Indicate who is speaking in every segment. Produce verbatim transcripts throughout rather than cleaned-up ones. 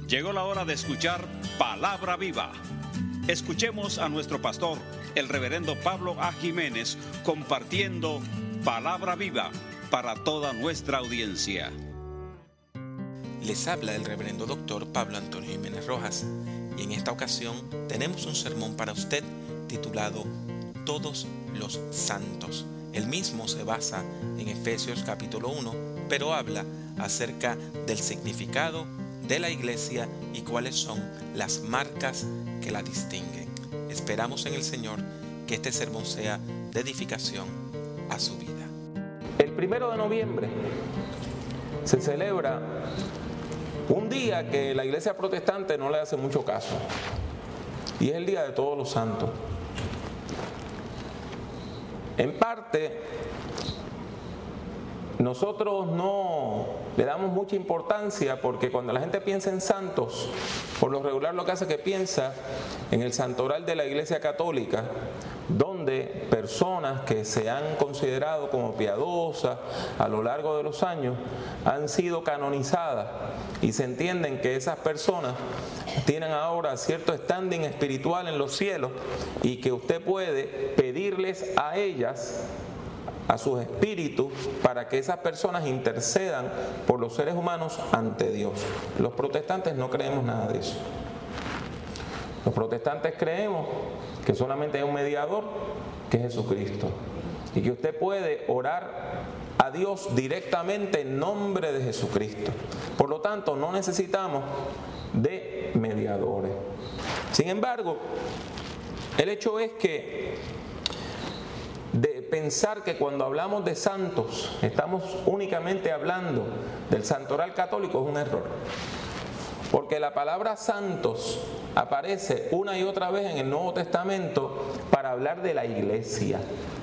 Speaker 1: Llegó la hora de escuchar Palabra Viva. Escuchemos a nuestro pastor, el reverendo Pablo A. Jiménez, compartiendo Palabra Viva para toda nuestra audiencia.
Speaker 2: Les habla el reverendo doctor Pablo Antonio Jiménez Rojas, y en esta ocasión tenemos un sermón para usted titulado Todos los Santos. El mismo se basa en Efesios capítulo uno, pero habla acerca del significado de la iglesia y cuáles son las marcas que la distinguen. Esperamos en el Señor que este sermón sea de edificación a su vida.
Speaker 3: El primero de noviembre se celebra un día que la iglesia protestante no le hace mucho caso, y es el Día de Todos los Santos. En parte, nosotros no le damos mucha importancia porque cuando la gente piensa en santos, por lo regular lo que hace es que piensa en el santoral de la Iglesia Católica, donde personas que se han considerado como piadosas a lo largo de los años han sido canonizadas, y se entienden que esas personas tienen ahora cierto standing espiritual en los cielos y que usted puede pedirles a ellas, a sus espíritus, para que esas personas intercedan por los seres humanos ante Dios. Los protestantes no creemos nada de eso. Los protestantes creemos que solamente hay un mediador, que es Jesucristo, y que usted puede orar a Dios directamente en nombre de Jesucristo. Por lo tanto, no necesitamos de mediadores. Sin embargo, el hecho es que de pensar que cuando hablamos de santos estamos únicamente hablando del santoral católico es un error, porque la palabra santos aparece una y otra vez en el Nuevo Testamento para hablar de la iglesia.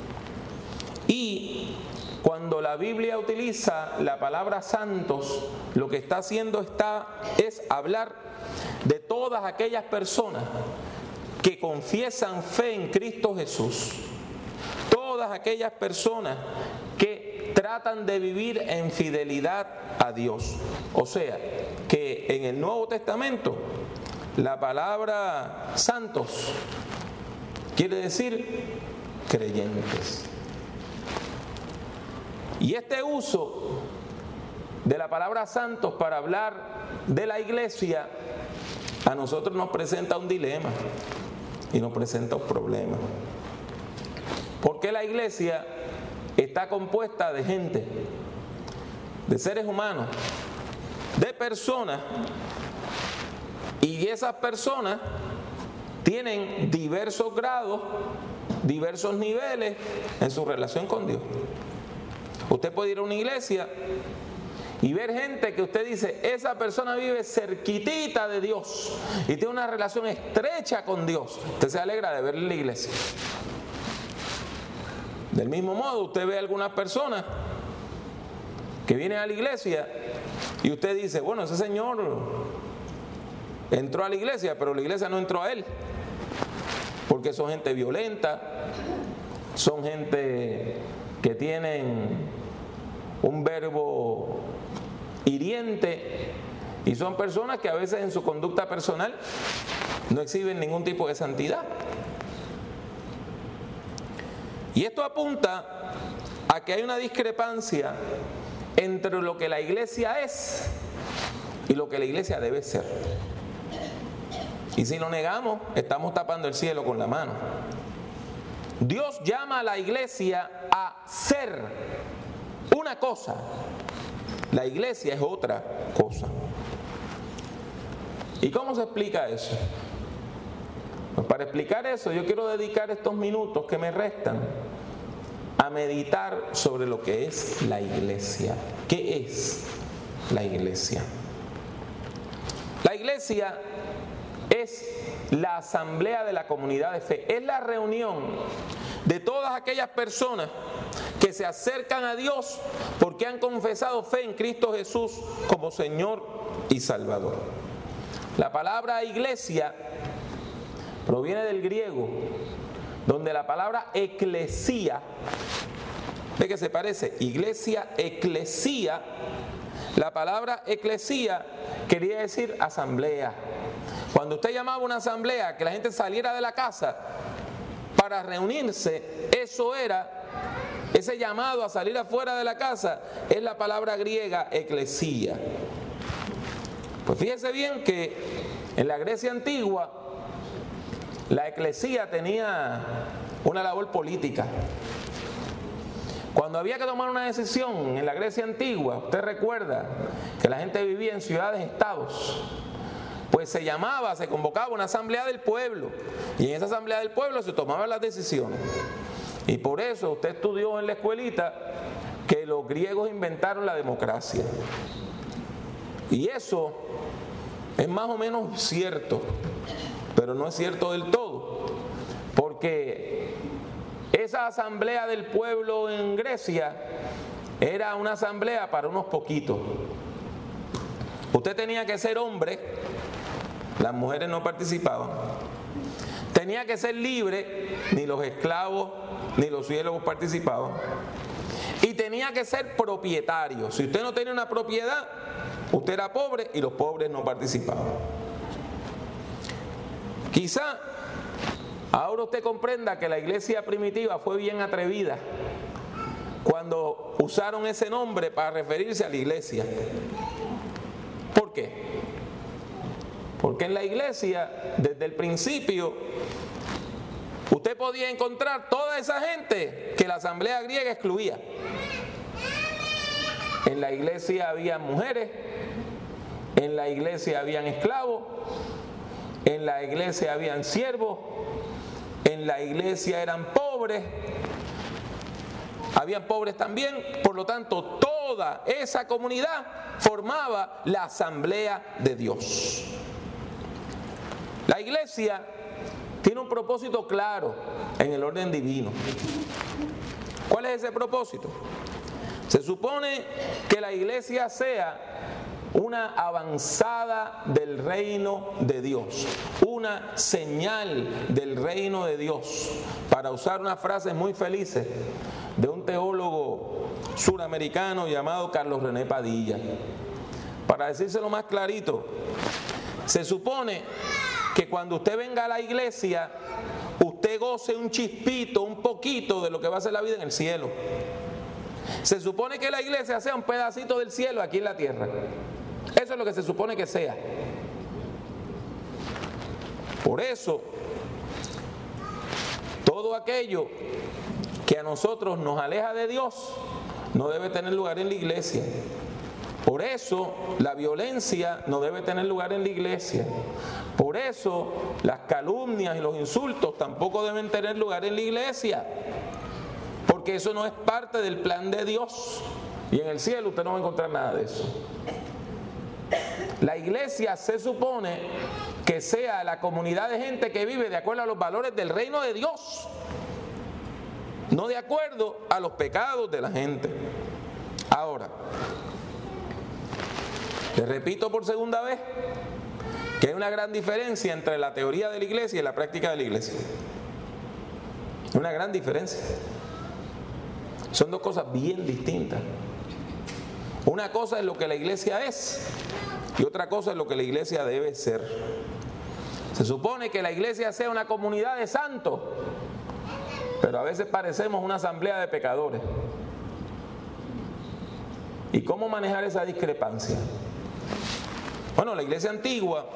Speaker 3: Y cuando la Biblia utiliza la palabra santos, lo que está haciendo está, es hablar de todas aquellas personas que confiesan fe en Cristo Jesús, todas aquellas personas que tratan de vivir en fidelidad a Dios. O sea, que en el Nuevo Testamento la palabra santos quiere decir creyentes. Y este uso de la palabra santos para hablar de la iglesia a nosotros nos presenta un dilema y nos presenta un problema. Porque la iglesia está compuesta de gente, de seres humanos, de personas, y esas personas tienen diversos grados, diversos niveles en su relación con Dios. Usted puede ir a una iglesia y ver gente que usted dice, esa persona vive cerquitita de Dios y tiene una relación estrecha con Dios. Usted se alegra de verle en la iglesia. Del mismo modo, usted ve a algunas personas que vienen a la iglesia y usted dice, bueno, ese señor entró a la iglesia, pero la iglesia no entró a él, porque son gente violenta, son gente que tienen un verbo hiriente, y son personas que a veces en su conducta personal no exhiben ningún tipo de santidad. Y esto apunta a que hay una discrepancia entre lo que la iglesia es y lo que la iglesia debe ser. Y si lo negamos, estamos tapando el cielo con la mano. Dios llama a la iglesia a ser una cosa. La iglesia es otra cosa. ¿Y cómo se explica eso? Pues para explicar eso, yo quiero dedicar estos minutos que me restan a meditar sobre lo que es la iglesia. ¿Qué es la iglesia? La iglesia es la asamblea de la comunidad de fe, es la reunión de todas aquellas personas que se acercan a Dios porque han confesado fe en Cristo Jesús como Señor y Salvador. La palabra iglesia proviene del griego, donde la palabra eclesía ¿Ve que se parece? Iglesia, eclesía. La palabra eclesía quería decir asamblea. Cuando usted llamaba a una asamblea, que la gente saliera de la casa para reunirse, eso era, ese llamado a salir afuera de la casa, es la palabra griega eclesía. Pues fíjese bien que en la Grecia antigua, la eclesía tenía una labor política. Cuando había que tomar una decisión en la Grecia antigua, usted recuerda que la gente vivía en ciudades-estados, pues se llamaba, se convocaba una asamblea del pueblo, y en esa asamblea del pueblo se tomaban las decisiones. Y por eso usted estudió en la escuelita que los griegos inventaron la democracia. Y eso es más o menos cierto, pero no es cierto del todo, porque esa asamblea del pueblo en Grecia era una asamblea para unos poquitos. Usted tenía que ser hombre, las mujeres no participaban. Tenía que ser libre, ni los esclavos ni los siervos participaban. Y tenía que ser propietario. Si usted no tenía una propiedad, usted era pobre y los pobres no participaban. Quizá ahora usted comprenda que la iglesia primitiva fue bien atrevida cuando usaron ese nombre para referirse a la iglesia. ¿Por qué? Porque en la iglesia, desde el principio, usted podía encontrar toda esa gente que la asamblea griega excluía. En la iglesia había mujeres, en la iglesia habían esclavos, en la iglesia habían siervos, en la iglesia eran pobres, habían pobres también, por lo tanto toda esa comunidad formaba la asamblea de Dios. La iglesia tiene un propósito claro en el orden divino. ¿Cuál es ese propósito? Se supone que la iglesia sea una avanzada del reino de Dios, una señal del reino de Dios, para usar unas frases muy felices de un teólogo suramericano llamado Carlos René Padilla. Para decírselo más clarito, se supone que cuando usted venga a la iglesia, usted goce un chispito, un poquito de lo que va a ser la vida en el cielo. Se supone que la iglesia sea un pedacito del cielo aquí en la tierra. Eso es lo que se supone que sea. Por eso, todo aquello que a nosotros nos aleja de Dios no debe tener lugar en la iglesia. Por eso, la violencia no debe tener lugar en la iglesia. Por eso, las calumnias y los insultos tampoco deben tener lugar en la iglesia. Porque eso no es parte del plan de Dios. Y en el cielo usted no va a encontrar nada de eso. La iglesia se supone que sea la comunidad de gente que vive de acuerdo a los valores del reino de Dios, no de acuerdo a los pecados de la gente. Ahora, le repito por segunda vez que hay una gran diferencia entre la teoría de la iglesia y la práctica de la iglesia. Una gran diferencia. Son dos cosas bien distintas. Una cosa es lo que la iglesia es y otra cosa es lo que la iglesia debe ser. Se supone que la iglesia sea una comunidad de santos, pero a veces parecemos una asamblea de pecadores. ¿Y cómo manejar esa discrepancia? Bueno, la iglesia antigua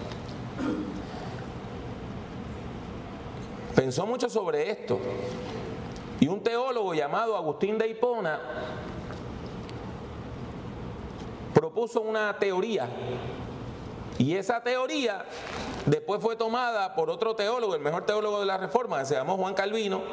Speaker 3: pensó mucho sobre esto, y un teólogo llamado Agustín de Hipona propuso una teoría, y esa teoría después fue tomada por otro teólogo, el mejor teólogo de la Reforma, que se llamó Juan Calvino,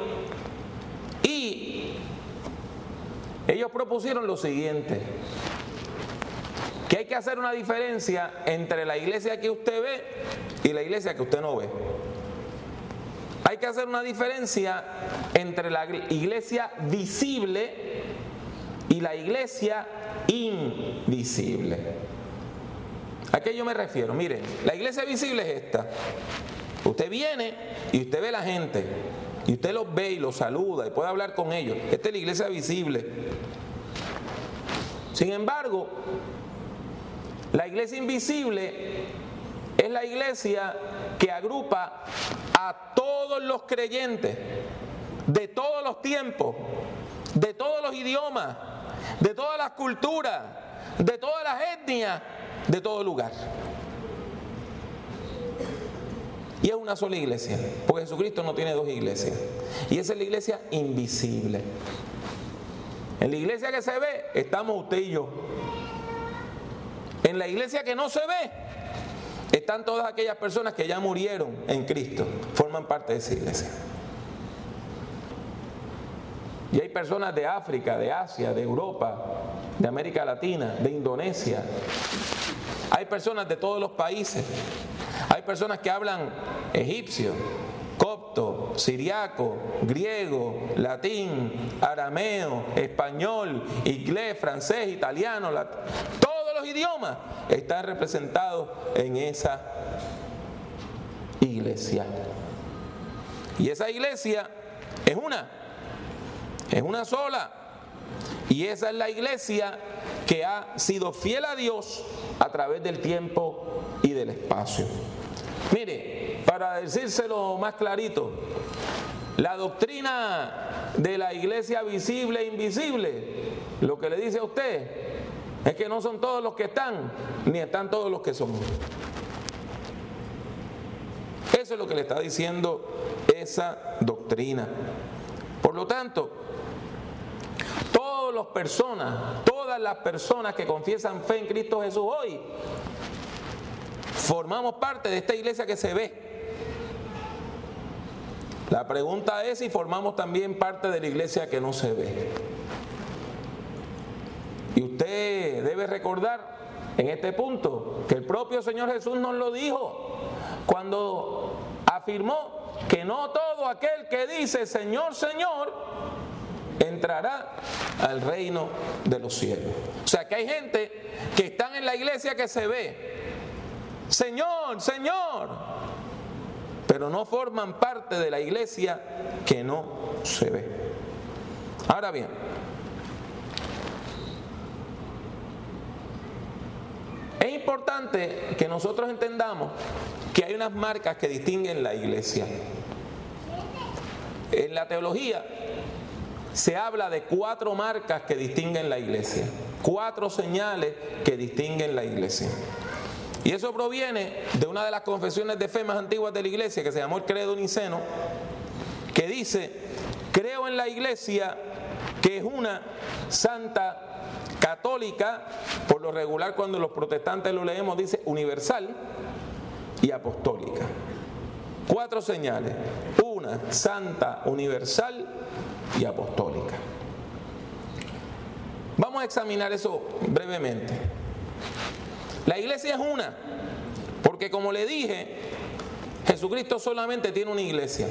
Speaker 3: y ellos propusieron lo siguiente: que hay que hacer una diferencia entre la iglesia que usted ve y la iglesia que usted no ve. Hay que hacer una diferencia entre la iglesia visible y la iglesia invisible. ¿A qué yo me refiero? Miren, la iglesia visible es esta. Usted viene y usted ve la gente. y usted los ve y los saluda y puede hablar con ellos. Esta es la iglesia visible. Sin embargo, la iglesia invisible es la iglesia que agrupa a todos los creyentes de todos los tiempos, de todos los idiomas, de todas las culturas, de todas las etnias, de todo lugar. Y es una sola iglesia, porque Jesucristo no tiene dos iglesias. Y esa es la iglesia invisible. En la iglesia que se ve, estamos usted y yo. En la iglesia que no se ve, están todas aquellas personas que ya murieron en Cristo, forman parte de esa iglesia. Y hay personas de África, de Asia, de Europa, de América Latina, de Indonesia. Hay personas de todos los países. Hay personas que hablan egipcio, copto, siriaco, griego, latín, arameo, español, inglés, francés, italiano, lat... todos los idiomas están representados en esa iglesia. Y esa iglesia es una, es una sola. Y esa es la iglesia que ha sido fiel a Dios a través del tiempo y del espacio. Mire, para decírselo más clarito, la doctrina de la iglesia visible e invisible, lo que le dice a usted es que no son todos los que están, ni están todos los que son. Eso es lo que le está diciendo esa doctrina. Por lo tanto, todas las personas, todas las personas que confiesan fe en Cristo Jesús hoy, formamos parte de esta iglesia que se ve. La pregunta es si formamos también parte de la iglesia que no se ve. Y usted debe recordar en este punto que el propio Señor Jesús nos lo dijo cuando afirmó que no todo aquel que dice Señor, Señor, entrará al reino de los cielos. O sea que hay gente que están en la iglesia que se ve. Señor, Señor, pero no forman parte de la iglesia que no se ve. Ahora bien, es importante que nosotros entendamos que hay unas marcas que distinguen la iglesia. En la teología se habla de cuatro marcas que distinguen la iglesia, cuatro señales que distinguen la iglesia. Y eso proviene de una de las confesiones de fe más antiguas de la iglesia, que se llamó el Credo Niceno, que dice: creo en la iglesia que es una santa, católica, por lo regular cuando los protestantes lo leemos dice universal, y apostólica. Cuatro señales: una, santa, universal y apostólica. Vamos a examinar eso brevemente. La iglesia es una, porque como le dije, Jesucristo solamente tiene una iglesia,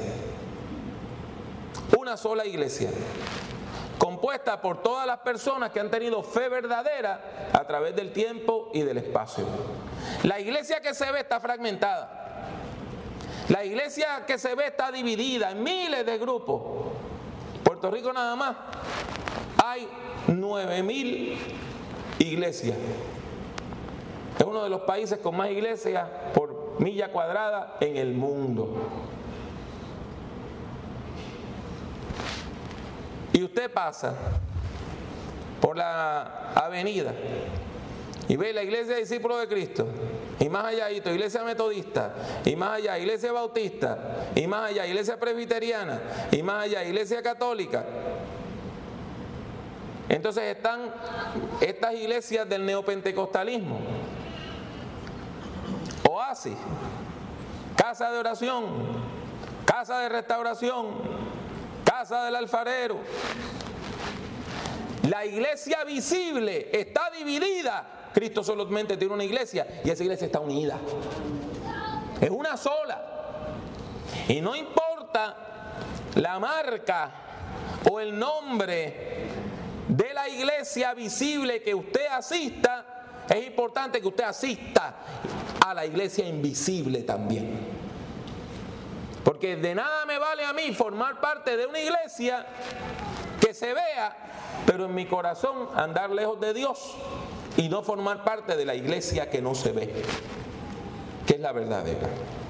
Speaker 3: una sola iglesia, compuesta por todas las personas que han tenido fe verdadera a través del tiempo y del espacio. La iglesia que se ve está fragmentada. La iglesia que se ve está dividida en miles de grupos. Puerto Rico nada más hay nueve mil iglesias. Es uno de los países con más iglesias por milla cuadrada en el mundo. Y usted pasa por la avenida y ve la iglesia de discípulos de Cristo, y más allá, iglesia metodista, y más allá, iglesia bautista, y más allá, iglesia presbiteriana, y más allá, iglesia católica. Entonces están estas iglesias del neopentecostalismo: Oasis, casa de oración, casa de restauración, casa del alfarero. La iglesia visible está dividida. Cristo solamente tiene una iglesia y esa iglesia está unida. Es una sola. Y no importa la marca o el nombre de la iglesia visible que usted asista, es importante que usted asista a la iglesia invisible también. Porque de nada me vale a mí formar parte de una iglesia que se vea, pero en mi corazón andar lejos de Dios y no formar parte de la iglesia que no se ve, que es la verdadera.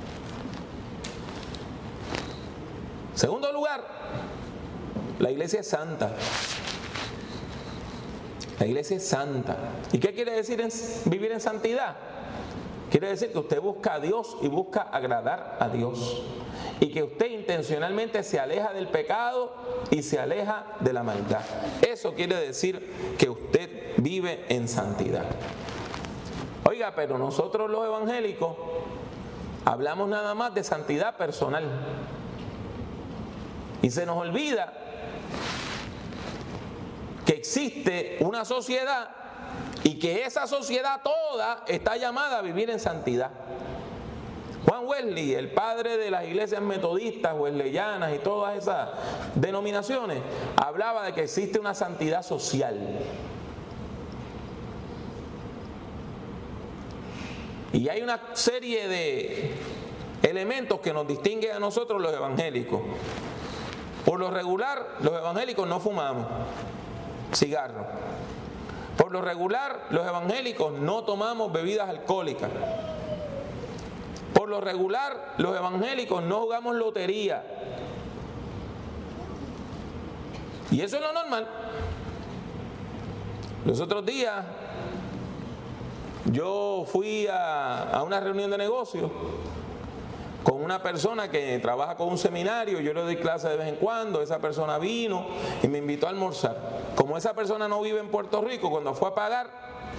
Speaker 3: Segundo lugar, la iglesia es santa. La iglesia es santa. ¿Y qué quiere decir en, vivir en santidad? Quiere decir que usted busca a Dios y busca agradar a Dios. Y que usted intencionalmente se aleja del pecado y se aleja de la maldad. Eso quiere decir que usted vive en santidad. Oiga, pero nosotros los evangélicos hablamos nada más de santidad personal. Y se nos olvida que existe una sociedad y que esa sociedad toda está llamada a vivir en santidad. Juan Wesley, el padre de las iglesias metodistas, wesleyanas y todas esas denominaciones, hablaba de que existe una santidad social. Y hay una serie de elementos que nos distinguen a nosotros los evangélicos. Por lo regular, los evangélicos no fumamos cigarros. Por lo regular, los evangélicos no tomamos bebidas alcohólicas. Por lo regular, los evangélicos no jugamos lotería. Y eso es lo normal. Los otros días yo fui a, a una reunión de negocios con una persona que trabaja con un seminario. Yo le doy clase de vez en cuando. Esa persona vino y me invitó a almorzar. Como esa persona no vive en Puerto Rico, cuando fue a pagar,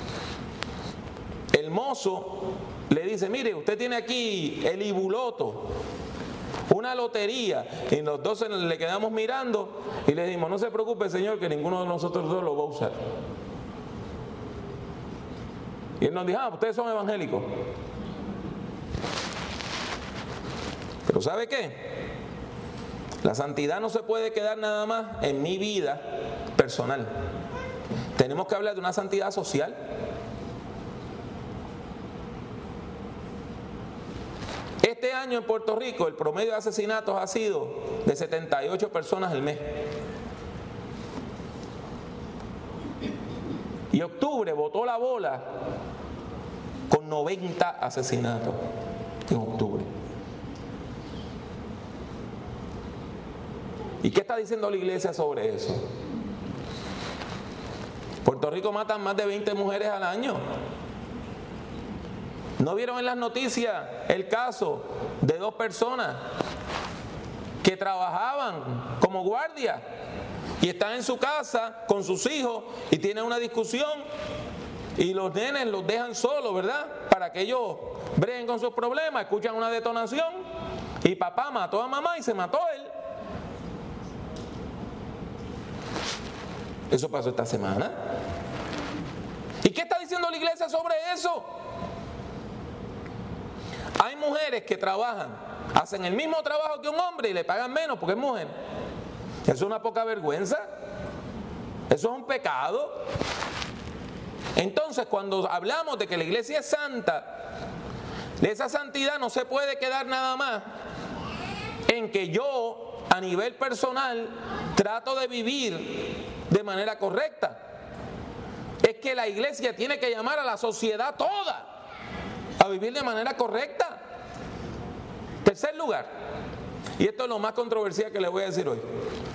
Speaker 3: el mozo le dice: mire, usted tiene aquí el Ibuloto, una lotería. Y los dos le quedamos mirando y le dijimos: no se preocupe, señor, que ninguno de nosotros dos lo va a usar. Y él nos dijo: ah, ustedes son evangélicos. Pero ¿sabe qué? La santidad no se puede quedar nada más en mi vida personal. Tenemos que hablar de una santidad social. Este año en Puerto Rico el promedio de asesinatos ha sido de setenta y ocho personas al mes. Y octubre botó la bola con noventa asesinatos en octubre. ¿Y qué está diciendo la iglesia sobre eso? Puerto Rico matan más de veinte mujeres al año. ¿No vieron en las noticias el caso de dos personas que trabajaban como guardias y están en su casa con sus hijos y tienen una discusión y los nenes los dejan solos, ¿verdad? Para que ellos breguen con sus problemas, escuchan una detonación y papá mató a mamá y se mató él. Eso pasó esta semana. ¿Y qué está diciendo la iglesia sobre eso? Hay mujeres que trabajan, hacen el mismo trabajo que un hombre y le pagan menos porque es mujer. Eso es una poca vergüenza. Eso es un pecado. Entonces, cuando hablamos de que la iglesia es santa, esa santidad no se puede quedar nada más en que yo, a nivel personal, trato de vivir de manera correcta. Es que la iglesia tiene que llamar a la sociedad toda a vivir de manera correcta. Tercer lugar, y esto es lo más controversial que les voy a decir hoy.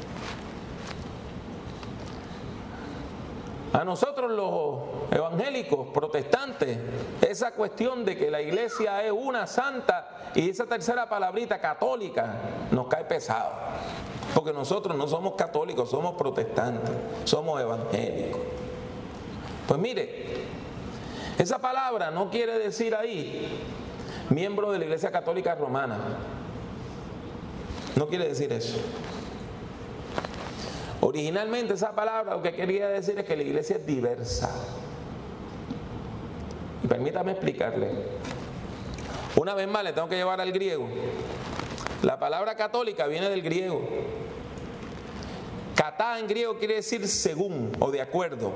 Speaker 3: A nosotros los evangélicos protestantes, esa cuestión de que la iglesia es una santa y esa tercera palabrita católica nos cae pesado. Porque nosotros no somos católicos, somos protestantes, somos evangélicos. Pues mire, esa palabra no quiere decir ahí miembro de la Iglesia Católica Romana. No quiere decir eso. Originalmente esa palabra lo que quería decir es que la iglesia es diversa. Y permítame explicarle. Una vez más le tengo que llevar al griego. La palabra católica viene del griego. Katá en griego quiere decir según o de acuerdo.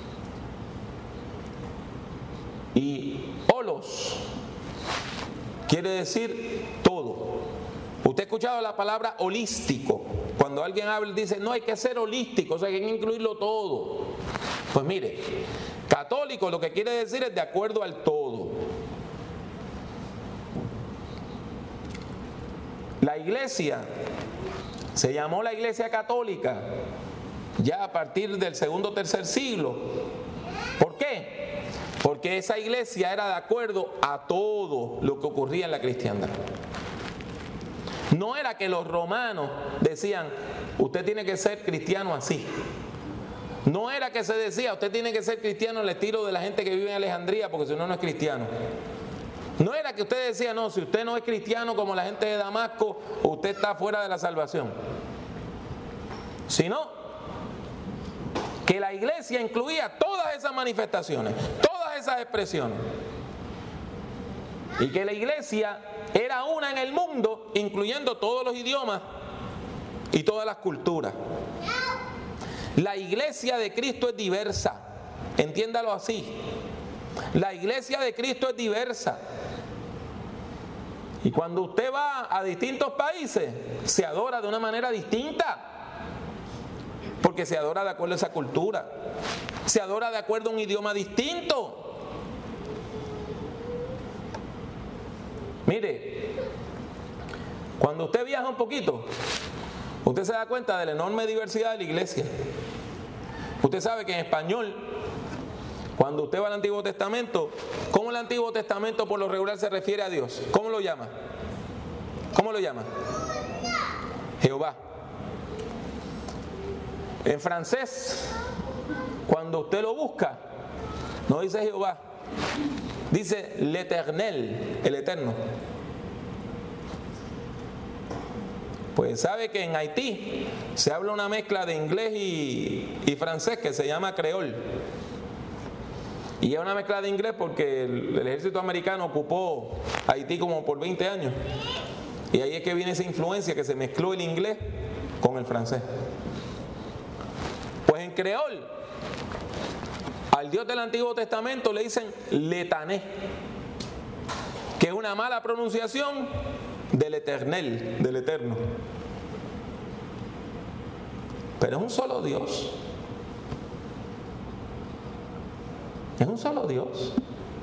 Speaker 3: Y holos quiere decir todo. Usted ha escuchado la palabra holístico. Cuando alguien habla dice, no, hay que ser holístico, o sea, hay que incluirlo todo. Pues mire, católico lo que quiere decir es de acuerdo al todo. La iglesia se llamó la Iglesia Católica ya a partir del segundo o tercer siglo. ¿Por qué? Porque esa iglesia era de acuerdo a todo lo que ocurría en la cristiandad. No era que los romanos decían, usted tiene que ser cristiano así. No era que se decía, usted tiene que ser cristiano al estilo de la gente que vive en Alejandría, porque si no, no es cristiano. No era que usted decía, no, si usted no es cristiano como la gente de Damasco, usted está fuera de la salvación. Sino que la iglesia incluía todas esas manifestaciones, todas esas expresiones. Y que la iglesia era una en el mundo, incluyendo todos los idiomas y todas las culturas. La iglesia de Cristo es diversa, entiéndalo así. La iglesia de Cristo es diversa. Y cuando usted va a distintos países, se adora de una manera distinta. Porque se adora de acuerdo a esa cultura. Se adora de acuerdo a un idioma distinto. Mire, cuando usted viaja un poquito, usted se da cuenta de la enorme diversidad de la iglesia. Usted sabe que en español, cuando usted va al Antiguo Testamento, ¿cómo el Antiguo Testamento por lo regular se refiere a Dios? ¿Cómo lo llama? ¿Cómo lo llama? Jehová. En francés, cuando usted lo busca, no dice Jehová, dice l'Éternel, el Eterno. Pues sabe que en Haití se habla una mezcla de inglés y, y francés que se llama creol. Y es una mezcla de inglés porque el, el ejército americano ocupó Haití como por veinte años. Y ahí es que viene esa influencia que se mezcló el inglés con el francés. Pues en creol, al Dios del Antiguo Testamento le dicen Letané, que es una mala pronunciación del Eternel, del Eterno. Pero es un solo Dios. Es un solo Dios.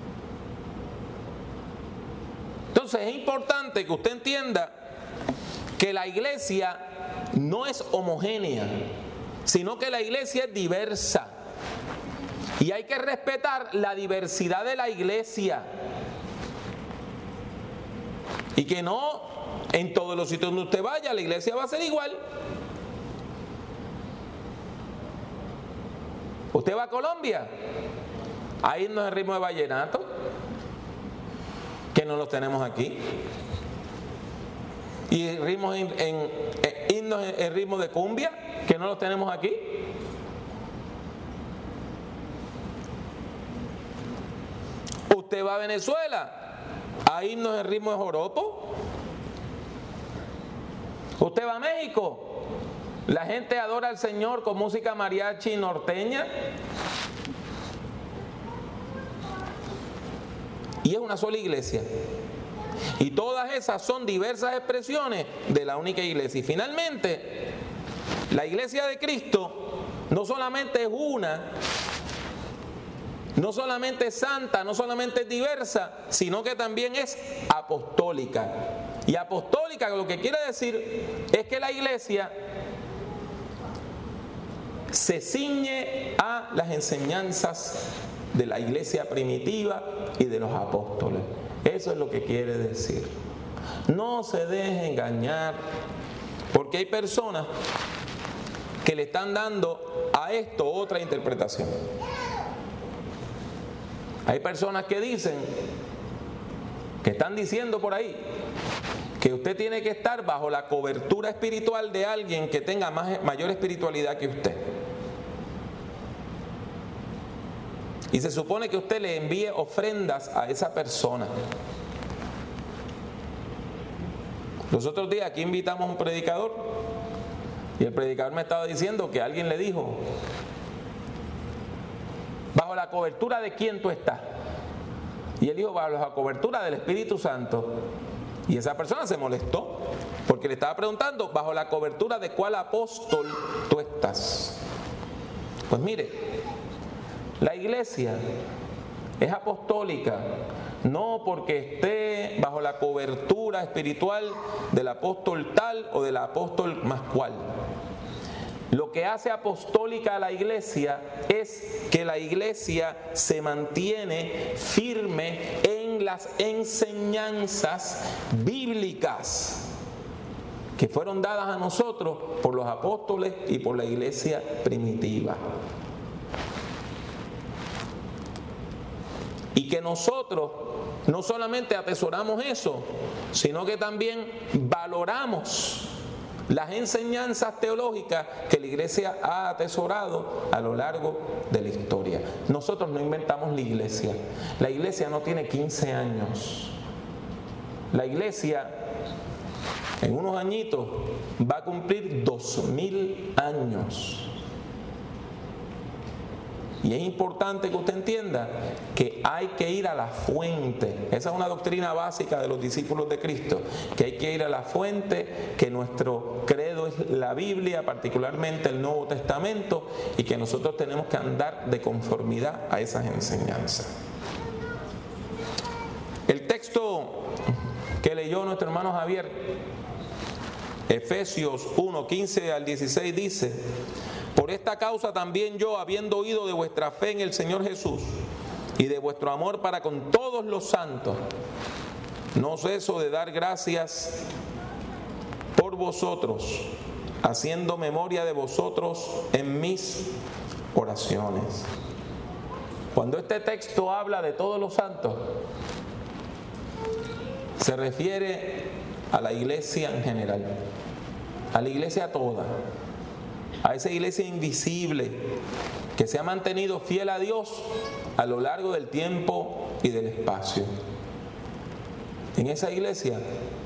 Speaker 3: Entonces es importante que usted entienda que la iglesia no es homogénea, sino que la iglesia es diversa. Y hay que respetar la diversidad de la iglesia. Y que no en todos los sitios donde usted vaya, la iglesia va a ser igual. Usted va a Colombia, hay himnos en ritmo de vallenato, que no los tenemos aquí. Y ritmos en, en, en, himnos en, en ritmo de cumbia, que no los tenemos aquí. Usted va a Venezuela, hay himnos en ritmo de joropo. Usted va a México, la gente adora al Señor con música mariachi norteña. Y es una sola iglesia. Y todas esas son diversas expresiones de la única iglesia. Y finalmente, la iglesia de Cristo no solamente es una, no solamente es santa, no solamente es diversa, sino que también es apostólica. Y apostólica lo que quiere decir es que la iglesia se ciñe a las enseñanzas de la iglesia primitiva y de los apóstoles. Eso es lo que quiere decir. No se deje engañar, porque hay personas que le están dando a esto otra interpretación. Hay personas que dicen, que están diciendo por ahí, que usted tiene que estar bajo la cobertura espiritual de alguien que tenga más, mayor espiritualidad que usted. Y se supone que usted le envíe ofrendas a esa persona. Los otros días aquí invitamos a un predicador y el predicador me estaba diciendo que alguien le dijo, ¿bajo la cobertura de quién tú estás? Y él dijo, bajo la cobertura del Espíritu Santo. Y esa persona se molestó porque le estaba preguntando, ¿bajo la cobertura de cuál apóstol tú estás? Pues mire, la iglesia es apostólica, no porque esté bajo la cobertura espiritual del apóstol tal o del apóstol más cual. Lo que hace apostólica a la iglesia es que la iglesia se mantiene firme en las enseñanzas bíblicas que fueron dadas a nosotros por los apóstoles y por la iglesia primitiva. Y que nosotros no solamente atesoramos eso, sino que también valoramos las enseñanzas teológicas que la iglesia ha atesorado a lo largo de la historia. Nosotros no inventamos la iglesia. La iglesia no tiene quince años. La iglesia en unos añitos va a cumplir dos mil años. Y es importante que usted entienda que hay que ir a la fuente. Esa es una doctrina básica de los discípulos de Cristo, que hay que ir a la fuente, que nuestro credo es la Biblia, particularmente el Nuevo Testamento, y que nosotros tenemos que andar de conformidad a esas enseñanzas. El texto que leyó nuestro hermano Javier, Efesios uno, quince al dieciséis, dice: por esta causa también yo, habiendo oído de vuestra fe en el Señor Jesús y de vuestro amor para con todos los santos, no ceso de dar gracias por vosotros, haciendo memoria de vosotros en mis oraciones. Cuando este texto habla de todos los santos, se refiere a la iglesia en general, a la iglesia toda, a esa iglesia invisible que se ha mantenido fiel a Dios a lo largo del tiempo y del espacio. En esa iglesia,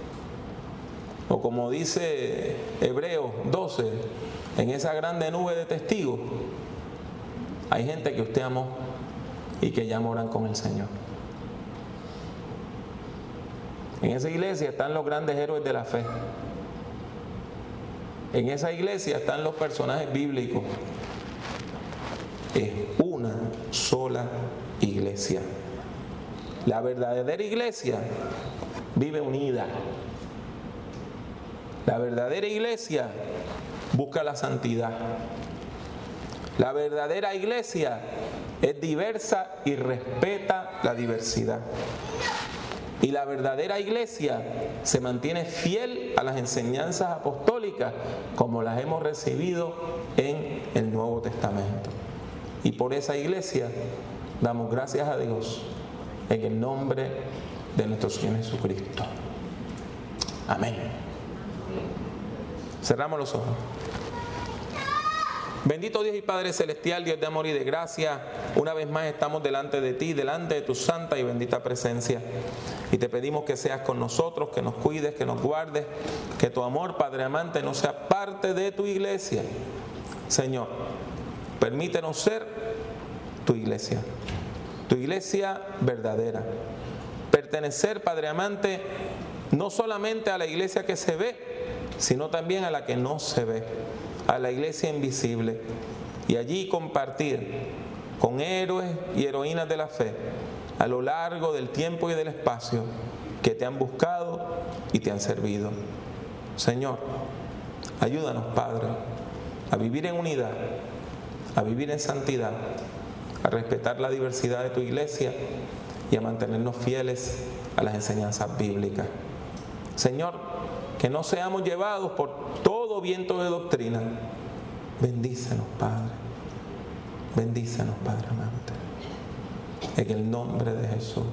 Speaker 3: o como dice Hebreos doce, en esa grande nube de testigos, hay gente que usted amó y que ya moran con el Señor. En esa iglesia están los grandes héroes de la fe. En esa iglesia están los personajes bíblicos. Es una sola iglesia. La verdadera iglesia vive unida. La verdadera iglesia busca la santidad. La verdadera iglesia es diversa y respeta la diversidad. Y la verdadera iglesia se mantiene fiel a las enseñanzas apostólicas como las hemos recibido en el Nuevo Testamento. Y por esa iglesia damos gracias a Dios en el nombre de nuestro Señor Jesucristo. Amén. Cerramos los ojos. Bendito Dios y Padre Celestial, Dios de amor y de gracia, una vez más estamos delante de ti, delante de tu santa y bendita presencia. Y te pedimos que seas con nosotros, que nos cuides, que nos guardes, que tu amor, Padre amante, no sea parte de tu iglesia. Señor, permítenos ser tu iglesia, tu iglesia verdadera. Pertenecer, Padre amante, no solamente a la iglesia que se ve, sino también a la que no se ve, a la iglesia invisible, y allí compartir con héroes y heroínas de la fe a lo largo del tiempo y del espacio que te han buscado y te han servido. Señor, ayúdanos, Padre, a vivir en unidad, a vivir en santidad, a respetar la diversidad de tu iglesia y a mantenernos fieles a las enseñanzas bíblicas. Señor, que no seamos llevados por todo viento de doctrina. Bendícenos, Padre. Bendícenos, Padre amante. En el nombre de Jesús.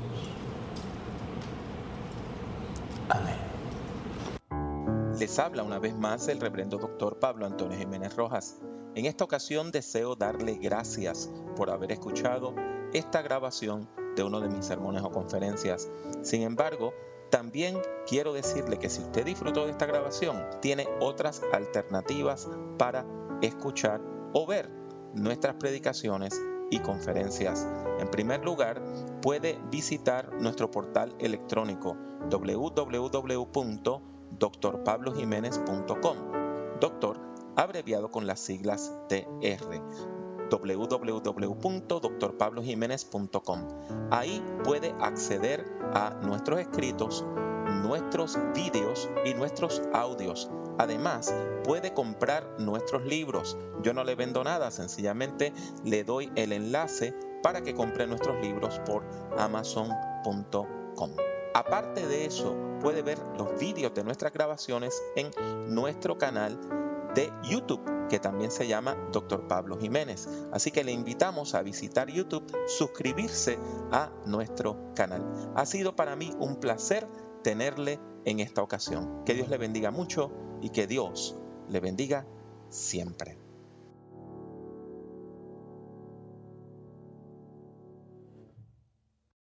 Speaker 3: Amén.
Speaker 2: Les habla una vez más el reverendo doctor Pablo Antonio Jiménez Rojas. En esta ocasión deseo darle gracias por haber escuchado esta grabación de uno de mis sermones o conferencias. Sin embargo, también quiero decirle que si usted disfrutó de esta grabación, tiene otras alternativas para escuchar o ver nuestras predicaciones y conferencias. En primer lugar, puede visitar nuestro portal electrónico doble u doble u doble u punto doctor pablo jiménez punto com. Doctor, abreviado con las siglas D R. doble u doble u doble u punto doctor pablo jiménez punto com. Ahí puede acceder a nuestros escritos, nuestros vídeos y nuestros audios. Además, puede comprar nuestros libros. Yo no le vendo nada, sencillamente le doy el enlace para que compre nuestros libros por amazon punto com. Aparte de eso, puede ver los vídeos de nuestras grabaciones en nuestro canal de YouTube, que también se llama doctor Pablo Jiménez. Así que le invitamos a visitar YouTube, suscribirse a nuestro canal. Ha sido para mí un placer tenerle en esta ocasión. Que Dios le bendiga mucho y que Dios le bendiga siempre.